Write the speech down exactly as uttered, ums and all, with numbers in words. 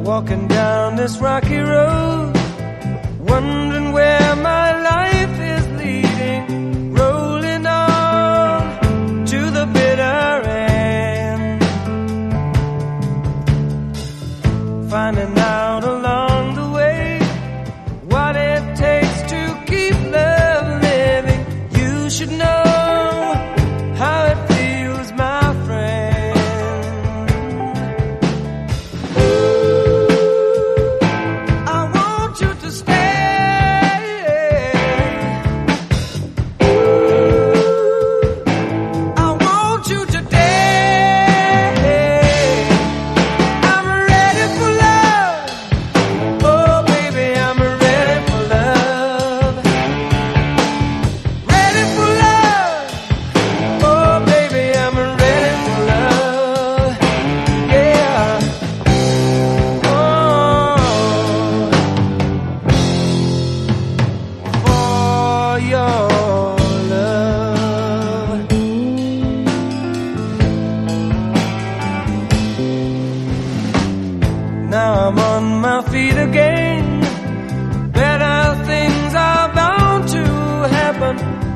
walking down this rocky road, wondering where my life is leading, rolling on to the bitter end, finding out along the way what it takes to keep love living. You should know how it feels, my friend. I want you to stay. I want you today. I'm ready for love. Oh, baby, I'm ready for love. Ready for love. Oh, baby, I'm ready for love. Yeah. Oh, for your love. Now I'm on my feet again. Better things are bound to happen.